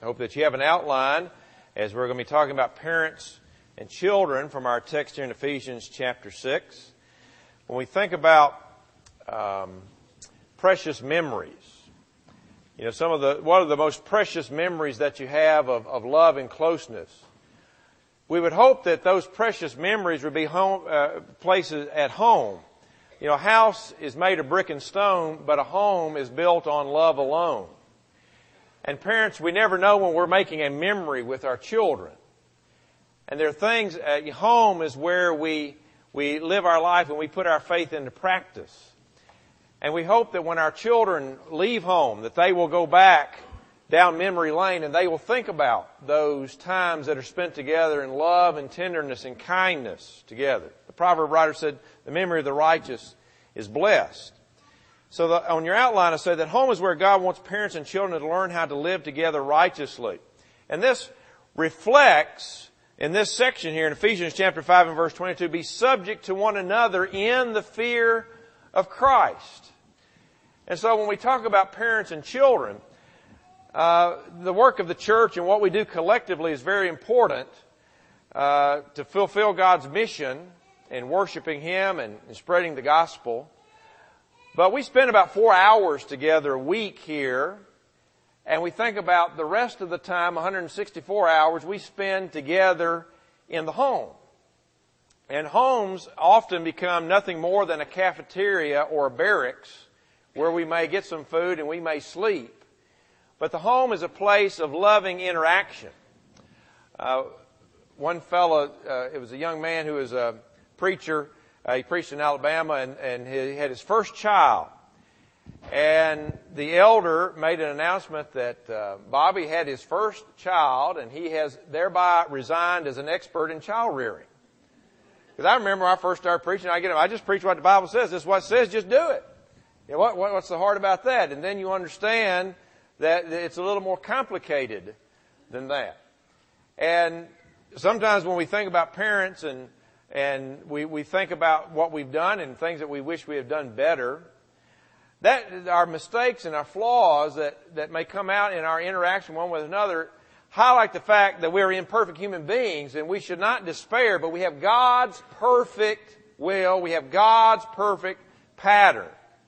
I hope that you have an outline as we're going to be talking about parents and children from our text here in Ephesians chapter 6. When we think about precious memories, you know, one of the most precious memories that you have of love and closeness, we would hope that those precious memories would be places at home. You know, a house is made of brick and stone, but a home is built on love alone. And parents, we never know when we're making a memory with our children. And there are things, home is where we live our life and we put our faith into practice. And we hope that when our children leave home, that they will go back down memory lane and they will think about those times that are spent together in love and tenderness and kindness together. The proverb writer said, the memory of the righteous is blessed. So on your outline, I say that home is where God wants parents and children to learn how to live together righteously. And this reflects, in this section here in Ephesians chapter 5 and verse 22, be subject to one another in the fear of Christ. And so when we talk about parents and children, the work of the church and what we do collectively is very important to fulfill God's mission in worshiping Him and spreading the gospel. But we spend about 4 hours together a week here, and we think about the rest of the time, 164 hours, we spend together in the home. And homes often become nothing more than a cafeteria or a barracks where we may get some food and we may sleep. But the home is a place of loving interaction. One fellow, it was a young man who was a preacher. He preached in Alabama and he had his first child. And the elder made an announcement that Bobby had his first child and he has thereby resigned as an expert in child rearing. Because I remember when I first started preaching, I just preach what the Bible says. This is what it says, just do it. You know, what's so hard about that? And then you understand that it's a little more complicated than that. And sometimes when we think about parents and we think about what we've done and things that we wish we had done better, that our mistakes and our flaws that may come out in our interaction one with another highlight the fact that we're imperfect human beings and we should not despair, but we have God's perfect will, we have God's perfect pattern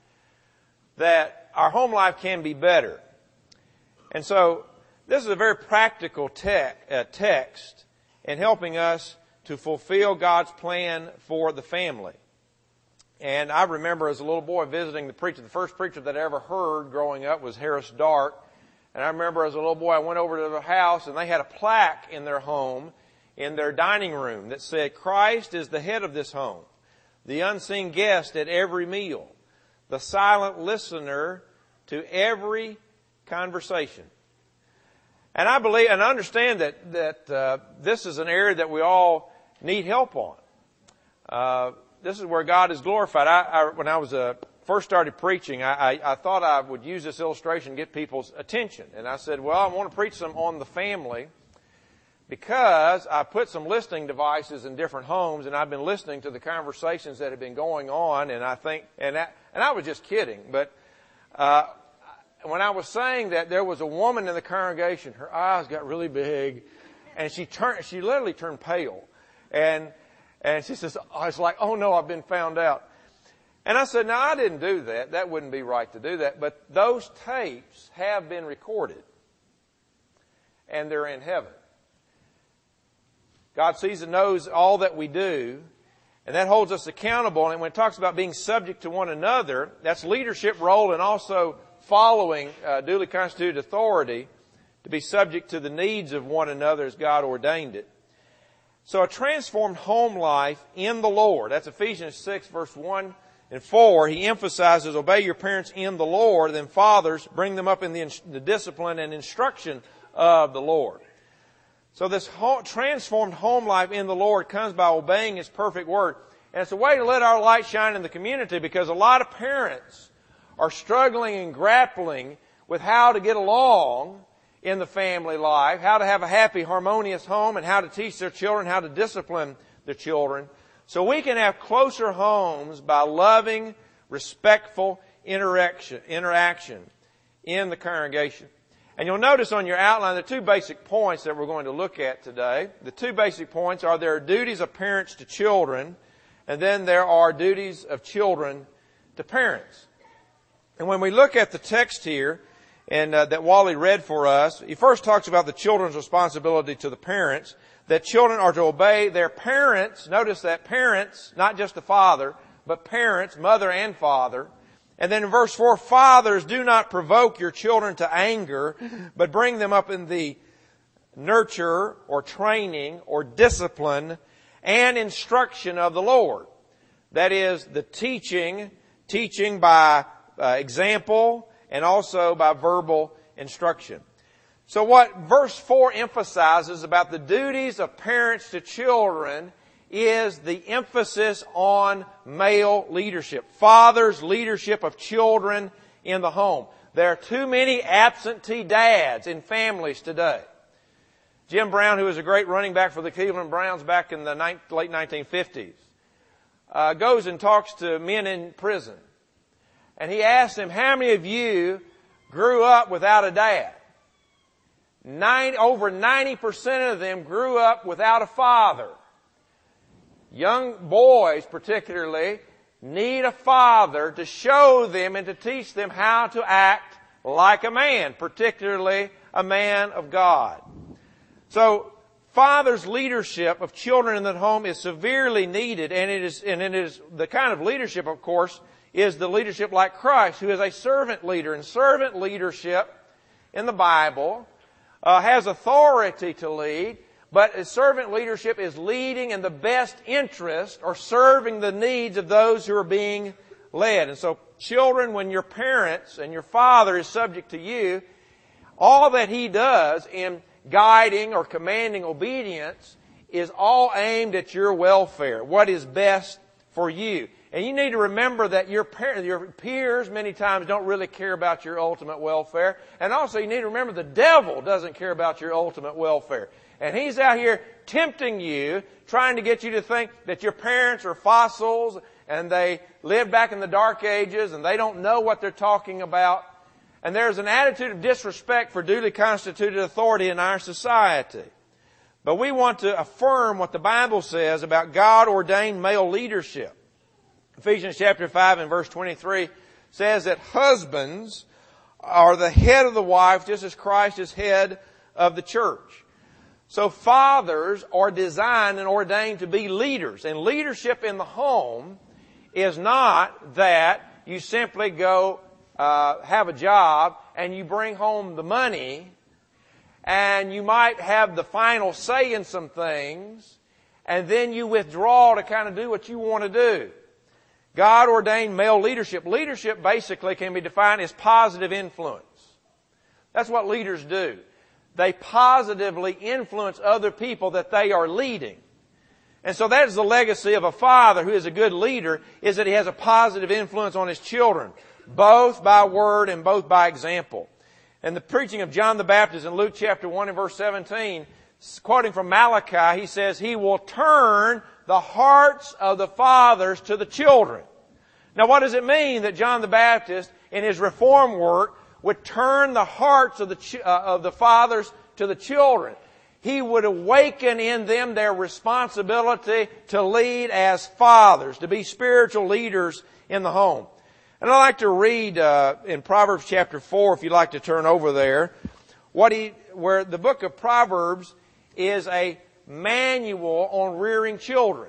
that our home life can be better. And so this is a very practical text in helping us to fulfill God's plan for the family. And I remember as a little boy visiting the preacher. The first preacher that I ever heard growing up was Harris Dart. And I remember as a little boy I went over to their house and they had a plaque in their home, in their dining room, that said, Christ is the head of this home, the unseen guest at every meal, the silent listener to every conversation. And I believe and understand that this is an area that we all need help on. This is where God is glorified. When I was first started preaching, I thought I would use this illustration to get people's attention. And I said, well, I want to preach some on the family because I put some listening devices in different homes and I've been listening to the conversations that have been going on. And I think, and I was just kidding, but when I was saying that, there was a woman in the congregation, her eyes got really big and she literally turned pale. And she says, it's like, oh no, I've been found out. And I said, no, I didn't do that. That wouldn't be right to do that. But those tapes have been recorded. And they're in heaven. God sees and knows all that we do. And that holds us accountable. And when it talks about being subject to one another, that's leadership role and also following duly constituted authority to be subject to the needs of one another as God ordained it. So a transformed home life in the Lord. That's Ephesians 6 verse 1 and 4. He emphasizes, obey your parents in the Lord. Then fathers, bring them up in the discipline and instruction of the Lord. So this transformed home life in the Lord comes by obeying His perfect word. And it's a way to let our light shine in the community because a lot of parents are struggling and grappling with how to get along in the family life, how to have a happy, harmonious home, and how to teach their children, how to discipline their children. So we can have closer homes by loving, respectful interaction in the congregation. And you'll notice on your outline the two basic points that we're going to look at today. The two basic points are there are duties of parents to children, and then there are duties of children to parents. And when we look at the text here, and that Wally read for us, he first talks about the children's responsibility to the parents, that children are to obey their parents. Notice that parents, not just the father, but parents, mother and father. And then in verse 4, fathers, do not provoke your children to anger, but bring them up in the nurture or training or discipline and instruction of the Lord. That is the teaching by example and also by verbal instruction. So what verse 4 emphasizes about the duties of parents to children is the emphasis on male leadership. Fathers' leadership of children in the home. There are too many absentee dads in families today. Jim Brown, who was a great running back for the Cleveland Browns back in the late 1950s, goes and talks to men in prison. And he asks them, how many of you grew up without a dad? Over 90% of them grew up without a father. Young boys particularly need a father to show them and to teach them how to act like a man, particularly a man of God. So, father's leadership of children in the home is severely needed, and it is the kind of leadership, of course, is the leadership like Christ, who is a servant leader. And servant leadership in the Bible has authority to lead, but servant leadership is leading in the best interest or serving the needs of those who are being led. And so children, when your parents and your father is subject to you, all that he does in guiding or commanding obedience is all aimed at your welfare, what is best for you. And you need to remember that your peers many times don't really care about your ultimate welfare. And also you need to remember the devil doesn't care about your ultimate welfare. And he's out here tempting you, trying to get you to think that your parents are fossils and they lived back in the dark ages and they don't know what they're talking about. And there's an attitude of disrespect for duly constituted authority in our society. But we want to affirm what the Bible says about God-ordained male leadership. Ephesians chapter 5 and verse 23 says that husbands are the head of the wife just as Christ is head of the church. So fathers are designed and ordained to be leaders. And leadership in the home is not that you simply go have a job and you bring home the money and you might have the final say in some things and then you withdraw to kind of do what you want to do. God-ordained male leadership. Leadership basically can be defined as positive influence. That's what leaders do. They positively influence other people that they are leading. And so that is the legacy of a father who is a good leader, is that he has a positive influence on his children, both by word and both by example. And the preaching of John the Baptist in Luke chapter 1 and verse 17, quoting from Malachi, he says, he will turn the hearts of the fathers to the children. Now what does it mean that John the Baptist in his reform work would turn the hearts of the fathers to the children? He would awaken in them their responsibility to lead as fathers, to be spiritual leaders in the home. And I'd like to read in Proverbs chapter 4, if you'd like to turn over there, where the book of Proverbs is a manual on rearing children.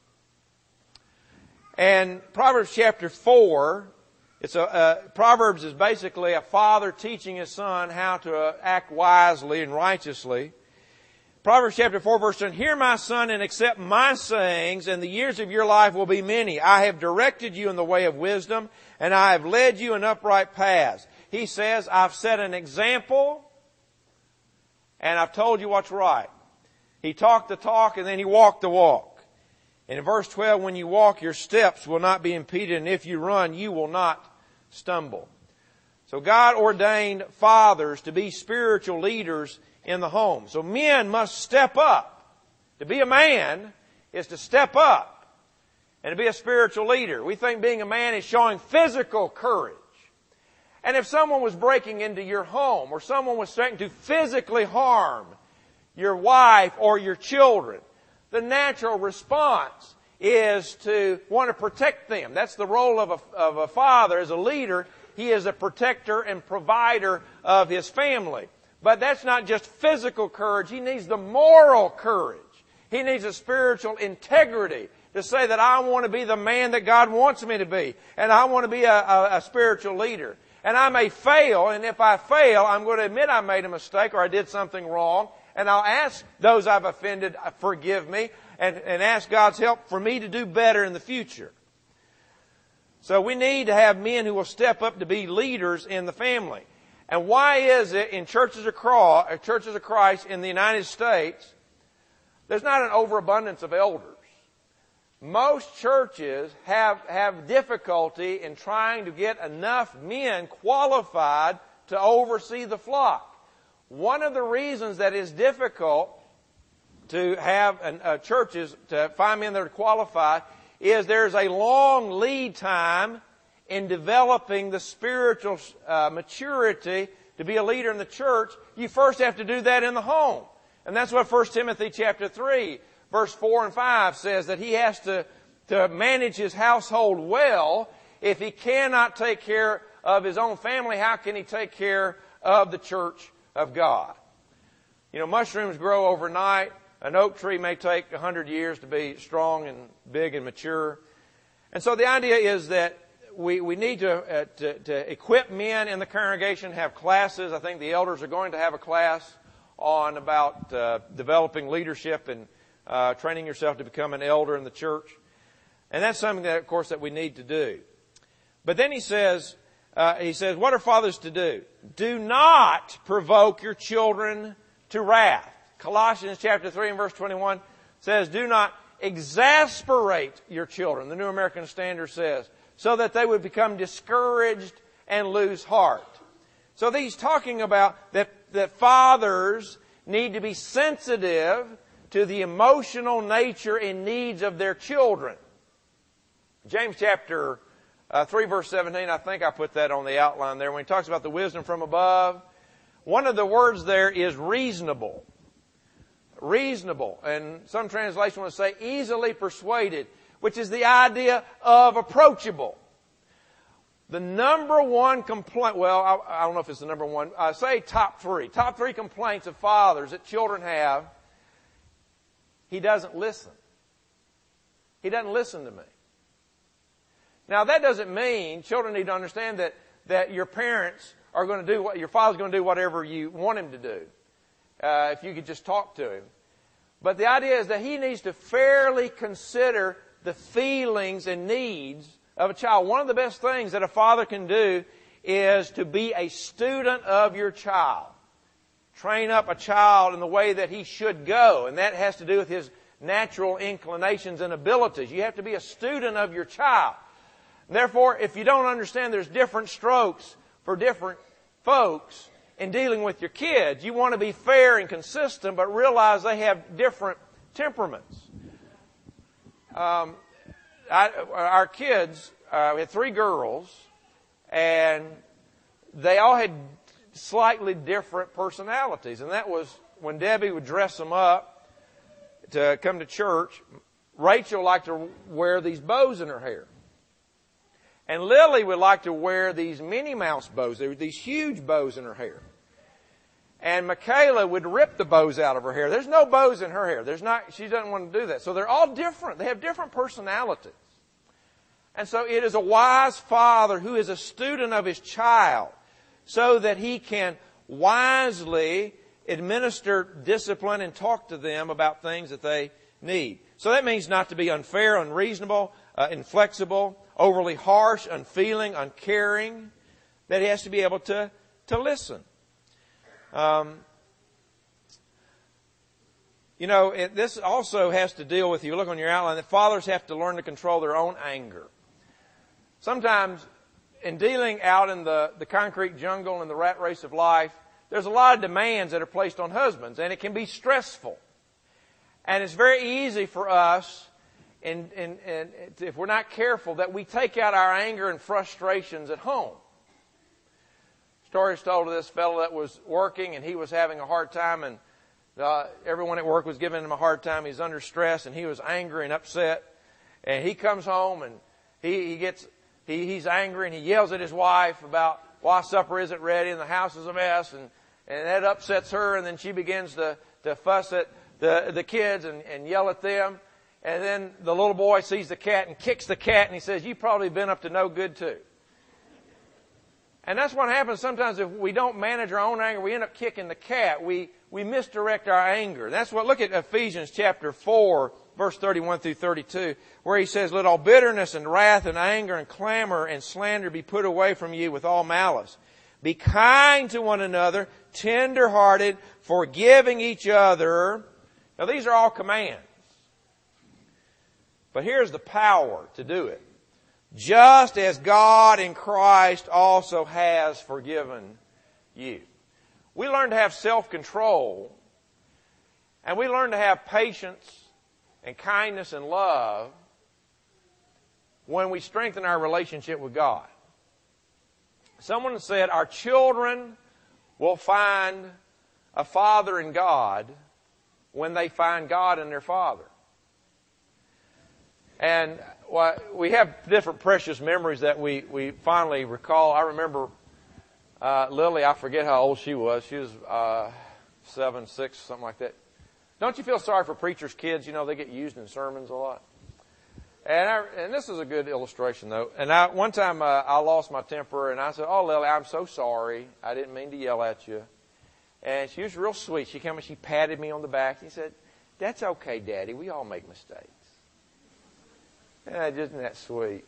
And Proverbs chapter 4, Proverbs is basically a father teaching his son how to act wisely and righteously. Proverbs chapter 4 verse 10, hear my son and accept my sayings, and the years of your life will be many. I have directed you in the way of wisdom, and I have led you in upright paths. He says, I've set an example, and I've told you what's right. He talked the talk, and then he walked the walk. And in verse 12, when you walk, your steps will not be impeded, and if you run, you will not stumble. So God ordained fathers to be spiritual leaders in the home. So men must step up. To be a man is to step up and to be a spiritual leader. We think being a man is showing physical courage. And if someone was breaking into your home, or someone was threatening to physically harm your wife or your children, the natural response is to want to protect them. That's the role of a father as a leader. He is a protector and provider of his family. But that's not just physical courage. He needs the moral courage. He needs a spiritual integrity to say that I want to be the man that God wants me to be. And I want to be a spiritual leader. And I may fail, and if I fail, I'm going to admit I made a mistake or I did something wrong. And I'll ask those I've offended, forgive me, and ask God's help for me to do better in the future. So we need to have men who will step up to be leaders in the family. And why is it in churches of Christ in the United States, there's not an overabundance of elders? Most churches have difficulty in trying to get enough men qualified to oversee the flock. One of the reasons that is difficult to have churches to find men that are qualified is there's a long lead time in developing the spiritual maturity to be a leader in the church. You first have to do that in the home. And that's what 1 Timothy chapter 3, verse 4 and 5 says, that he has to manage his household well. If he cannot take care of his own family, how can he take care of the church of God? You know, mushrooms grow overnight. An oak tree may take 100 years to be strong and big and mature. And so the idea is that we need to equip men in the congregation, have classes. I think the elders are going to have a class on about developing leadership and training yourself to become an elder in the church. And that's something that, of course, that we need to do. But then he says, what are fathers to do? Do not provoke your children to wrath. Colossians chapter 3 and verse 21 says, do not exasperate your children, the New American Standard says, so that they would become discouraged and lose heart. So he's talking about that fathers need to be sensitive to the emotional nature and needs of their children. James chapter 3 verse 17, I think I put that on the outline there. When he talks about the wisdom from above, one of the words there is reasonable. Reasonable. And some translation will say easily persuaded, which is the idea of approachable. The number one complaint, well, I don't know if it's the number one, say top three complaints of fathers that children have, he doesn't listen. He doesn't listen to me. Now that doesn't mean, children need to understand that your parents are going to do your father's going to do whatever you want him to do. If you could just talk to him. But the idea is that he needs to fairly consider the feelings and needs of a child. One of the best things that a father can do is to be a student of your child. Train up a child in the way that he should go. And that has to do with his natural inclinations and abilities. You have to be a student of your child. Therefore, if you don't understand there's different strokes for different folks in dealing with your kids, you want to be fair and consistent, but realize they have different temperaments. Our kids, we had 3 girls, and they all had slightly different personalities. And that was when Debbie would dress them up to come to church. Rachel liked to wear these bows in her hair. And Lily would like to wear these Minnie Mouse bows. There were these huge bows in her hair. And Michaela would rip the bows out of her hair. There's no bows in her hair. She doesn't want to do that. So they're all different. They have different personalities. And so it is a wise father who is a student of his child so that he can wisely administer discipline and talk to them about things that they need. So that means not to be unfair, unreasonable, inflexible, overly harsh, unfeeling, uncaring. That he has to be able to listen. This also has to deal with, you look on your outline, that fathers have to learn to control their own anger. Sometimes, in dealing out in the concrete jungle and the rat race of life, there's a lot of demands that are placed on husbands, and it can be stressful. And it's very easy for us, and if we're not careful, that we take out our anger and frustrations at home. story is told of this fellow that was working, and he was having a hard time, and everyone at work was giving him a hard time. He's under stress, and he was angry and upset. And he comes home, and he's angry, and he yells at his wife about why supper isn't ready, and the house is a mess, and that upsets her, and then she begins to fuss at the kids and yell at them. And then the little boy sees the cat and kicks the cat, and he says, "You've probably been up to no good too." And that's what happens sometimes if we don't manage our own anger. We end up kicking the cat. We misdirect our anger. That's what, look at Ephesians chapter 4, verse 31 through 32, where he says, "Let all bitterness and wrath and anger and clamor and slander be put away from you with all malice. Be kind to one another, tender-hearted, forgiving each other." Now these are all commands. But here's the power to do it. "Just as God in Christ also has forgiven you." We learn to have self-control, and we learn to have patience and kindness and love when we strengthen our relationship with God. Someone said, our children will find a father in God when they find God in their father. And we have different precious memories that we fondly recall. I remember Lily, I forget how old she was. She was 7, 6, something like that. Don't you feel sorry for preachers' kids? You know, they get used in sermons a lot. And this is a good illustration, though. And one time I lost my temper, and I said, "Oh, Lily, I'm so sorry. I didn't mean to yell at you." And she was real sweet. She came and she patted me on the back. She said, "That's okay, Daddy. We all make mistakes." And isn't that sweet?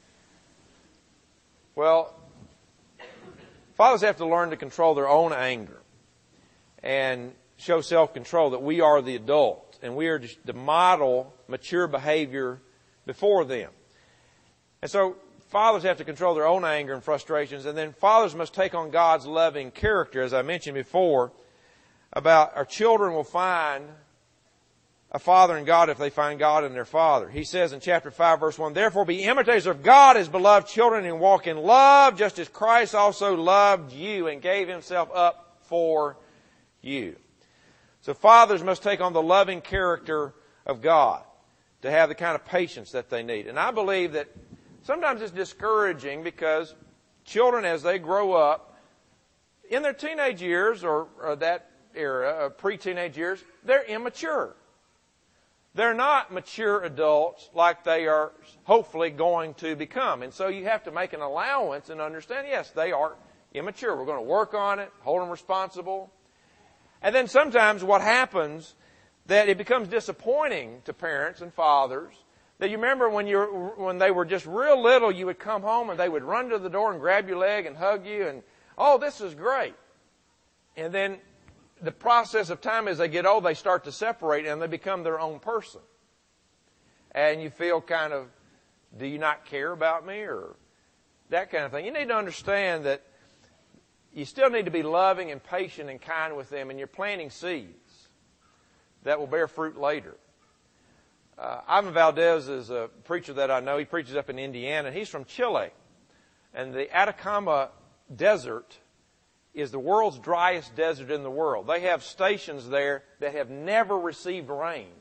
Well, fathers have to learn to control their own anger and show self-control, that we are the adult and we are to model mature behavior before them. And so fathers have to control their own anger and frustrations, and then fathers must take on God's loving character, as I mentioned before, about our children will find a father in God if they find God in their father. He says in chapter 5, verse 1, "Therefore be imitators of God as beloved children and walk in love, just as Christ also loved you and gave himself up for you." So fathers must take on the loving character of God to have the kind of patience that they need. And I believe that sometimes it's discouraging because children, as they grow up, in their teenage years or that era, pre-teenage years, they're immature. They're not mature adults like they are hopefully going to become. And so you have to make an allowance and understand, yes, they are immature. We're going to work on it, hold them responsible. And then sometimes what happens, that it becomes disappointing to parents and fathers, that you remember when they were just real little, you would come home and they would run to the door and grab your leg and hug you and, "Oh, this is great." And then the process of time, as they get old, they start to separate and they become their own person. And you feel kind of, "Do you not care about me?" or that kind of thing. You need to understand that you still need to be loving and patient and kind with them, and you're planting seeds that will bear fruit later. Ivan Valdez is a preacher that I know. He preaches up in Indiana. He's from Chile. And the Atacama Desert is the world's driest desert in the world. They have stations there that have never received rain.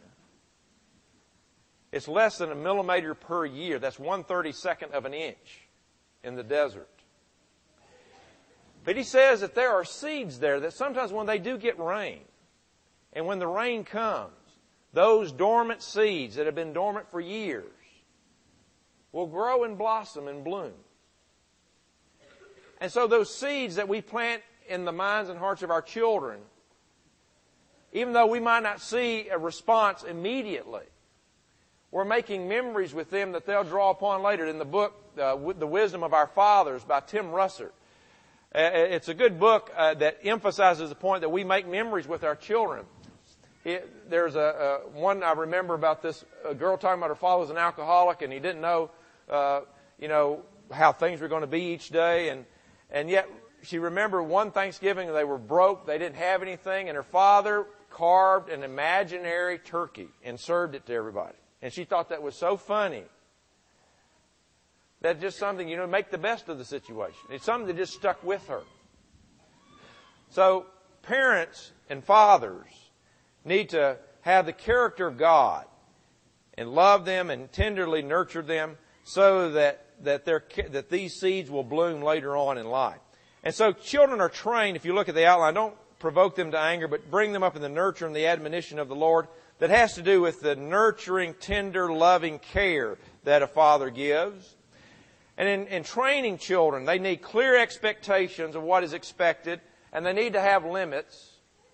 It's less than a millimeter per year. That's 1/32 of an inch in the desert. But he says that there are seeds there that sometimes when they do get rain, and when the rain comes, those dormant seeds that have been dormant for years will grow and blossom and bloom. And so those seeds that we plant in the minds and hearts of our children, even though we might not see a response immediately, we're making memories with them that they'll draw upon later. In the book, The Wisdom of Our Fathers by Tim Russert, it's a good book that emphasizes the point that we make memories with our children. There's one I remember about this a girl talking about her father was an alcoholic, and he didn't know, how things were going to be each day, and yet she remembered one Thanksgiving they were broke, they didn't have anything, and her father carved an imaginary turkey and served it to everybody. And she thought that was so funny. That's just something, make the best of the situation. It's something that just stuck with her. So parents and fathers need to have the character of God and love them and tenderly nurture them so that these seeds will bloom later on in life. And so children are trained, if you look at the outline, don't provoke them to anger, but bring them up in the nurture and the admonition of the Lord. That has to do with the nurturing, tender, loving care that a father gives. And in training children, they need clear expectations of what is expected, and they need to have limits.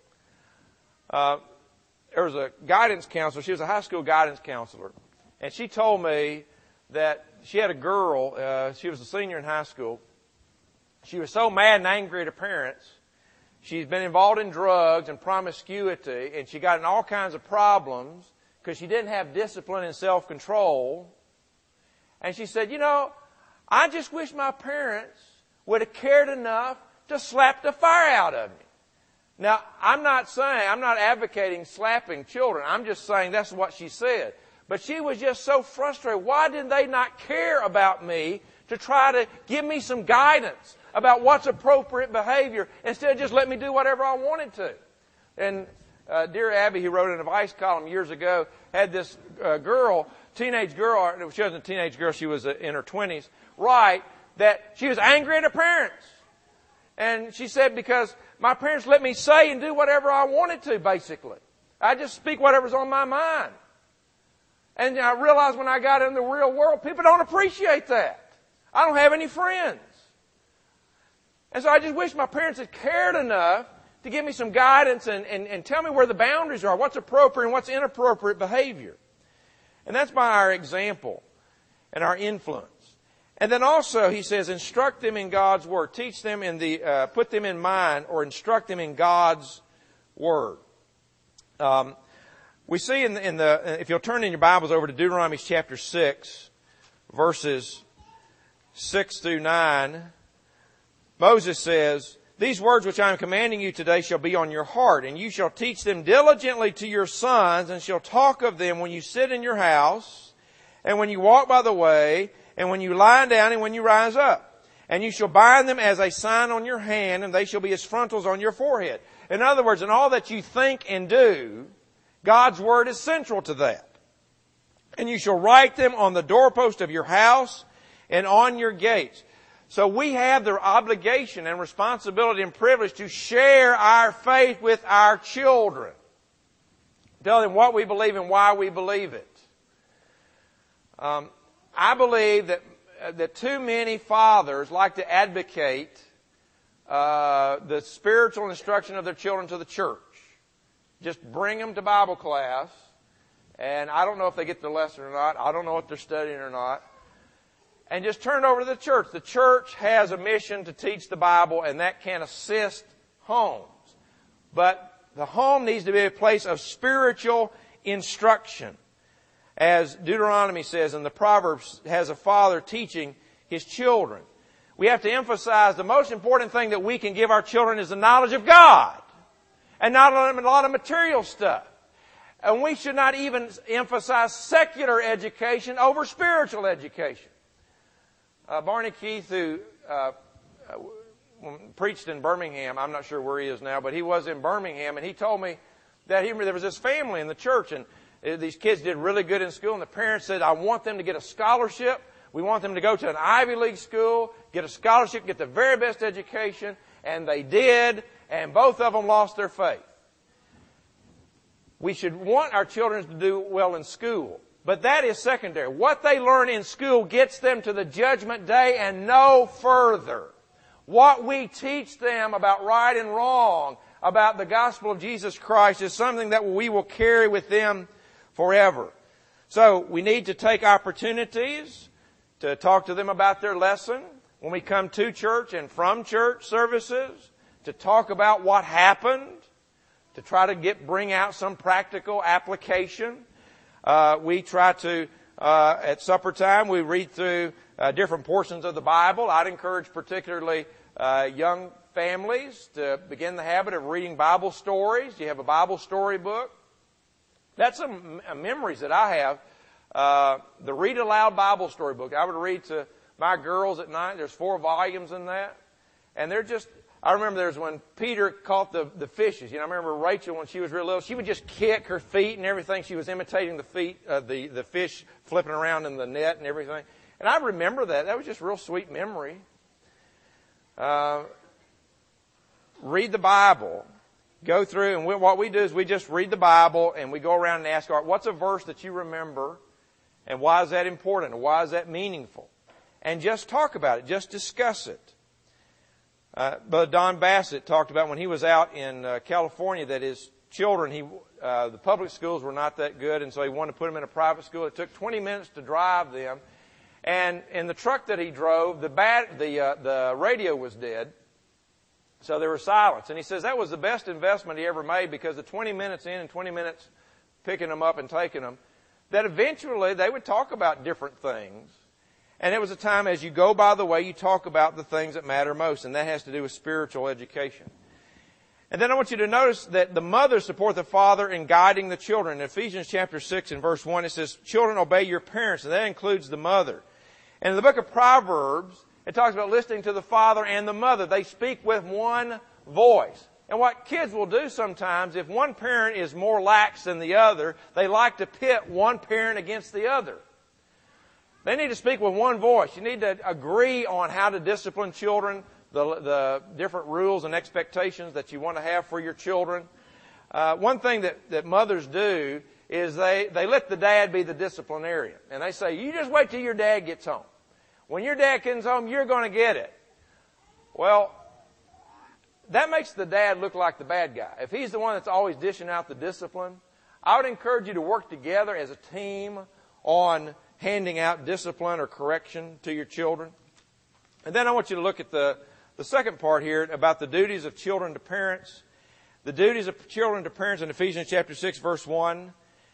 There was a guidance counselor. She was a high school guidance counselor. And she told me that she had a girl, she was a senior in high school. She was so mad and angry at her parents. She's been involved in drugs and promiscuity, and she got in all kinds of problems because she didn't have discipline and self-control. And she said, I just wish my parents would have cared enough to slap the fire out of me. Now, I'm not advocating slapping children. I'm just saying that's what she said. But she was just so frustrated. Why did they not care about me to try to give me some guidance about what's appropriate behavior instead of just let me do whatever I wanted to? And dear Abby, who wrote an advice column years ago, had this teenage girl, she wasn't a teenage girl, she was in her 20s, write that she was angry at her parents. And she said, because my parents let me say and do whatever I wanted to, basically. I just speak whatever's on my mind. And I realized when I got in the real world, people don't appreciate that. I don't have any friends. And so I just wish my parents had cared enough to give me some guidance and tell me where the boundaries are, what's appropriate and what's inappropriate behavior. And that's by our example and our influence. And then also, he says, instruct them in God's Word. Teach them put them in mind or instruct them in God's Word. We see if you'll turn in your Bibles over to Deuteronomy chapter 6, verses 6 through 9, Moses says, these words which I am commanding you today shall be on your heart, and you shall teach them diligently to your sons, and shall talk of them when you sit in your house, and when you walk by the way, and when you lie down, and when you rise up. And you shall bind them as a sign on your hand, and they shall be as frontals on your forehead. In other words, in all that you think and do, God's Word is central to that. And you shall write them on the doorpost of your house and on your gates. So we have the obligation and responsibility and privilege to share our faith with our children. Tell them what we believe and why we believe it. I believe that too many fathers like to advocate the spiritual instruction of their children to the church. Just bring them to Bible class, and I don't know if they get the lesson or not. I don't know if they're studying or not. And just turn it over to the church. The church has a mission to teach the Bible, and that can assist homes. But the home needs to be a place of spiritual instruction. As Deuteronomy says, and the Proverbs has a father teaching his children. We have to emphasize the most important thing that we can give our children is the knowledge of God. And not a lot of material stuff. And we should not even emphasize secular education over spiritual education. Barney Keith, who preached in Birmingham, I'm not sure where he is now, but he was in Birmingham, and he told me that there was this family in the church, and these kids did really good in school, and the parents said, I want them to get a scholarship. We want them to go to an Ivy League school, get a scholarship, get the very best education, and they did, and both of them lost their faith. We should want our children to do well in school. But that is secondary. What they learn in school gets them to the judgment day and no further. What we teach them about right and wrong, about the gospel of Jesus Christ, is something that we will carry with them forever. So we need to take opportunities to talk to them about their lesson when we come to church and from church services, to talk about what happened, to try to bring out some practical application. We try to, at supper time, we read through different portions of the Bible. I'd encourage particularly young families to begin the habit of reading Bible stories. You have a Bible story book. That's some memories that I have. The Read Aloud Bible story book. I would read to my girls at night. There's 4 volumes in that. And they're just, I remember there was when Peter caught the fishes. You know, I remember Rachel when she was real little, she would just kick her feet and everything. She was imitating the feet, the fish flipping around in the net and everything. And I remember that. That was just a real sweet memory. Read the Bible. Go through, and what we do is we just read the Bible and we go around and ask, what's a verse that you remember, and why is that important, and why is that meaningful? And just talk about it, just discuss it. But Don Bassett talked about when he was out in California that his children, the public schools were not that good, and so he wanted to put them in a private school. It took 20 minutes to drive them, and in the truck that he drove, the radio was dead. So there was silence. And he says that was the best investment he ever made, because the 20 minutes in and 20 minutes picking them up and taking them, that eventually they would talk about different things. And it was a time, as you go by the way, you talk about the things that matter most. And that has to do with spiritual education. And then I want you to notice that the mothers support the father in guiding the children. In Ephesians chapter 6 and verse 1, it says, children, obey your parents. And that includes the mother. And in the book of Proverbs, it talks about listening to the father and the mother. They speak with one voice. And what kids will do sometimes, if one parent is more lax than the other, they like to pit one parent against the other. They need to speak with one voice. You need to agree on how to discipline children, the different rules and expectations that you want to have for your children. One thing that mothers do is they let the dad be the disciplinarian. And they say, you just wait till your dad gets home. When your dad comes home, you're going to get it. Well, that makes the dad look like the bad guy. If he's the one that's always dishing out the discipline, I would encourage you to work together as a team on handing out discipline or correction to your children. And then I want you to look at the second part here about the duties of children to parents. The duties of children to parents in Ephesians chapter 6, verse 1.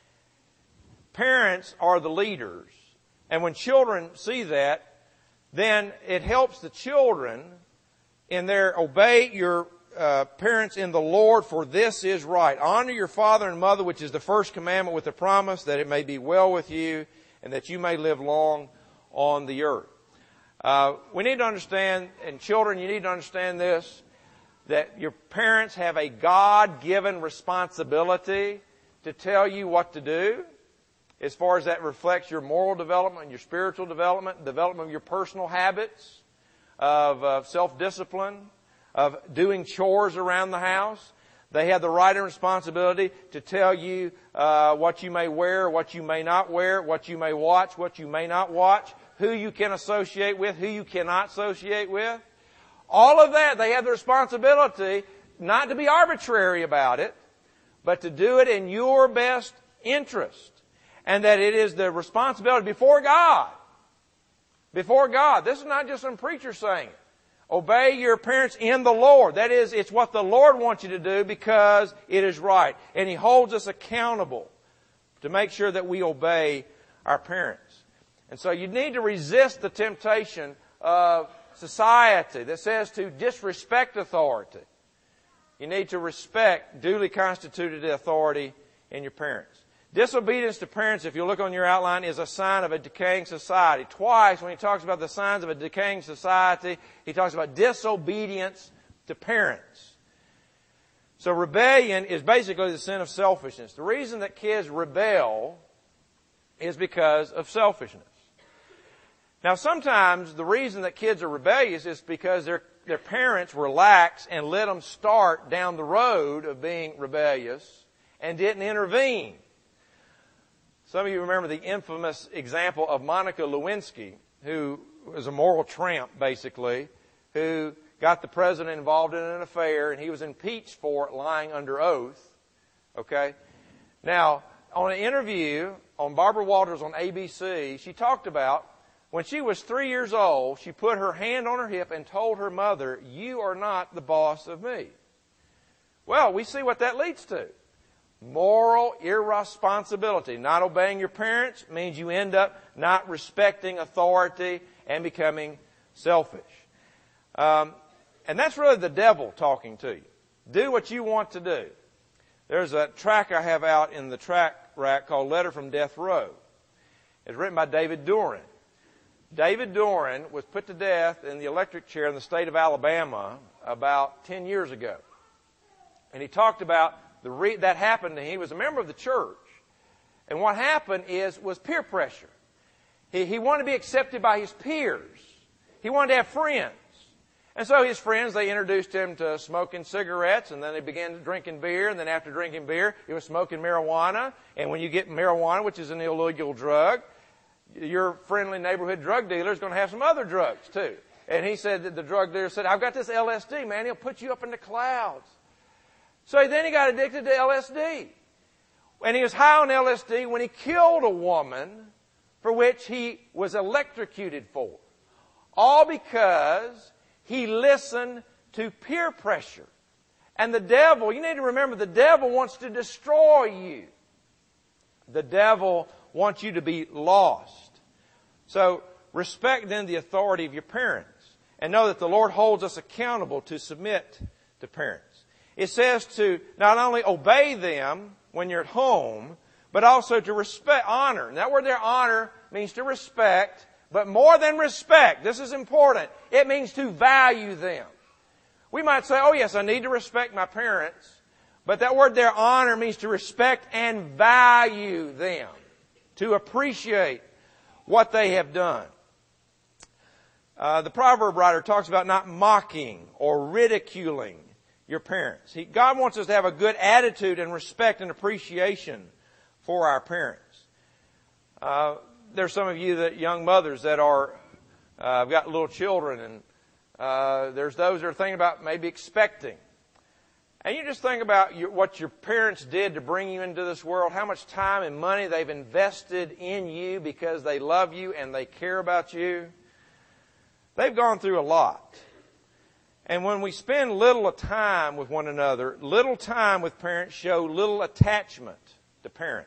Parents are the leaders. And when children see that, then it helps the children in their obey your parents in the Lord, for this is right. Honor your father and mother, which is the first commandment, with the promise that it may be well with you and that you may live long on the earth. We need to understand, and children, you need to understand this, that your parents have a God-given responsibility to tell you what to do, as far as that reflects your moral development, your spiritual development, development of your personal habits, of self-discipline, of doing chores around the house. They have the right and responsibility to tell you what you may wear, what you may not wear, what you may watch, what you may not watch, who you can associate with, who you cannot associate with. All of that, they have the responsibility not to be arbitrary about it, but to do it in your best interest. And that it is the responsibility before God. Before God. This is not just some preacher saying it. Obey your parents in the Lord. That is, it's what the Lord wants you to do because it is right. And He holds us accountable to make sure that we obey our parents. And so you need to resist the temptation of society that says to disrespect authority. You need to respect duly constituted authority in your parents. Disobedience to parents, if you look on your outline, is a sign of a decaying society. Twice, when he talks about the signs of a decaying society, he talks about disobedience to parents. So rebellion is basically the sin of selfishness. The reason that kids rebel is because of selfishness. Now, sometimes the reason that kids are rebellious is because their parents relaxed and let them start down the road of being rebellious and didn't intervene. Some of you remember the infamous example of Monica Lewinsky, who was a moral tramp, basically, who got the president involved in an affair, and he was impeached for lying under oath. Okay? Now, on an interview on Barbara Walters on ABC, she talked about when she was 3 years old, she put her hand on her hip and told her mother, "You are not the boss of me." Well, we see what that leads to. Moral irresponsibility. Not obeying your parents means you end up not respecting authority and becoming selfish. And that's really the devil talking to you. Do what you want to do. There's a track I have out in the track rack called Letter from Death Row. It's written by David Doran. David Doran was put to death in the electric chair in the state of Alabama about 10 years ago. And he talked about that happened to him. He was a member of the church. And what happened was peer pressure. He wanted to be accepted by his peers. He wanted to have friends. And so his friends, they introduced him to smoking cigarettes, and then they began drinking beer, and then after drinking beer, he was smoking marijuana. And when you get marijuana, which is an illegal drug, your friendly neighborhood drug dealer is going to have some other drugs too. And he said that the drug dealer said, I've got this LSD, man, he'll put you up in the clouds. So then he got addicted to LSD. And he was high on LSD when he killed a woman for which he was electrocuted for. All because he listened to peer pressure. And the devil, you need to remember, the devil wants to destroy you. The devil wants you to be lost. So respect then the authority of your parents. And know that the Lord holds us accountable to submit to parents. It says to not only obey them when you're at home, but also to respect, honor. And that word there, honor, means to respect. But more than respect, this is important, it means to value them. We might say, oh yes, I need to respect my parents. But that word there, honor, means to respect and value them. To appreciate what they have done. The proverb writer talks about not mocking or ridiculing your parents. God wants us to have a good attitude and respect and appreciation for our parents. There's some of you that young mothers that are got little children, and there's those that are thinking about maybe expecting. And you just think about what your parents did to bring you into this world, how much time and money they've invested in you because they love you and they care about you. They've gone through a lot. And when we spend little time with one another, little time with parents show little attachment to parents.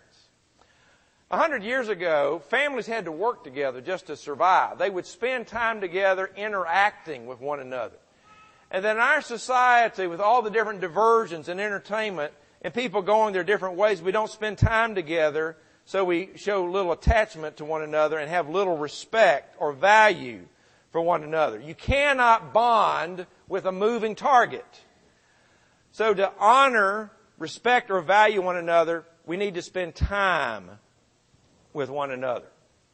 100 years ago, families had to work together just to survive. They would spend time together interacting with one another. And then in our society, with all the different diversions and entertainment and people going their different ways, we don't spend time together, so we show little attachment to one another and have little respect or value for one another. You cannot bond with a moving target. So to honor, respect, or value one another, we need to spend time with one another.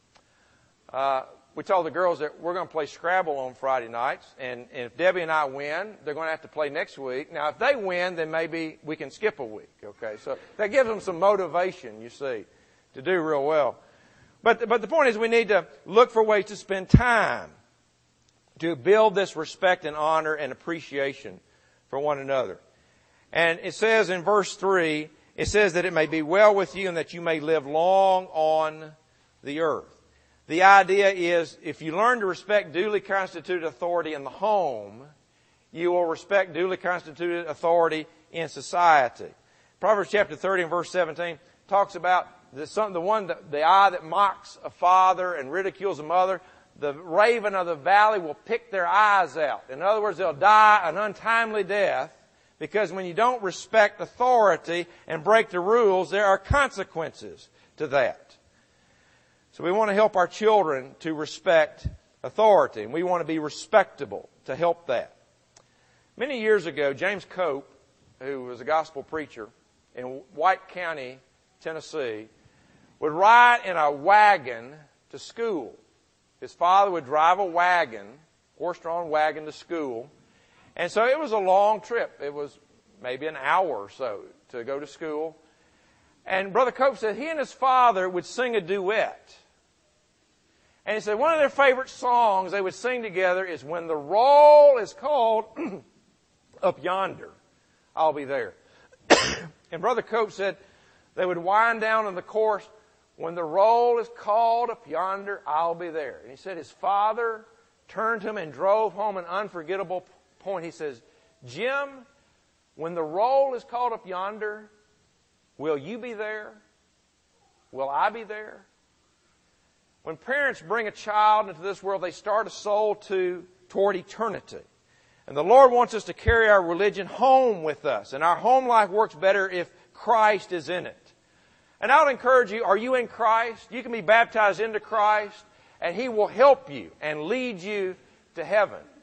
We told the girls that we're going to play Scrabble on Friday nights, and if Debbie and I win, they're going to have to play next week. Now, if they win, then maybe we can skip a week, okay? So that gives them some motivation, you see, to do real well. But the point is we need to look for ways to spend time to build this respect and honor and appreciation for one another. And it says in verse 3, it says that it may be well with you and that you may live long on the earth. The idea is if you learn to respect duly constituted authority in the home, you will respect duly constituted authority in society. Proverbs chapter 30 and verse 17 talks about the eye that mocks a father and ridicules a mother. The raven of the valley will pick their eyes out. In other words, they'll die an untimely death because when you don't respect authority and break the rules, there are consequences to that. So we want to help our children to respect authority, and we want to be respectable to help that. Many years ago, James Cope, who was a gospel preacher in White County, Tennessee, would ride in a wagon to school. His father would drive a wagon, horse-drawn wagon, to school. And so it was a long trip. It was maybe an hour or so to go to school. And Brother Cope said he and his father would sing a duet. And he said one of their favorite songs they would sing together is "When the Roll is Called Up Yonder, I'll Be There." And Brother Cope said they would wind down in the chorus, "When the roll is called up yonder, I'll be there." And he said his father turned to him and drove home an unforgettable point. He says, "Jim, when the roll is called up yonder, will you be there? Will I be there?" When parents bring a child into this world, they start a soul toward eternity. And the Lord wants us to carry our religion home with us. And our home life works better if Christ is in it. And I would encourage you, are you in Christ? You can be baptized into Christ, and He will help you and lead you to heaven.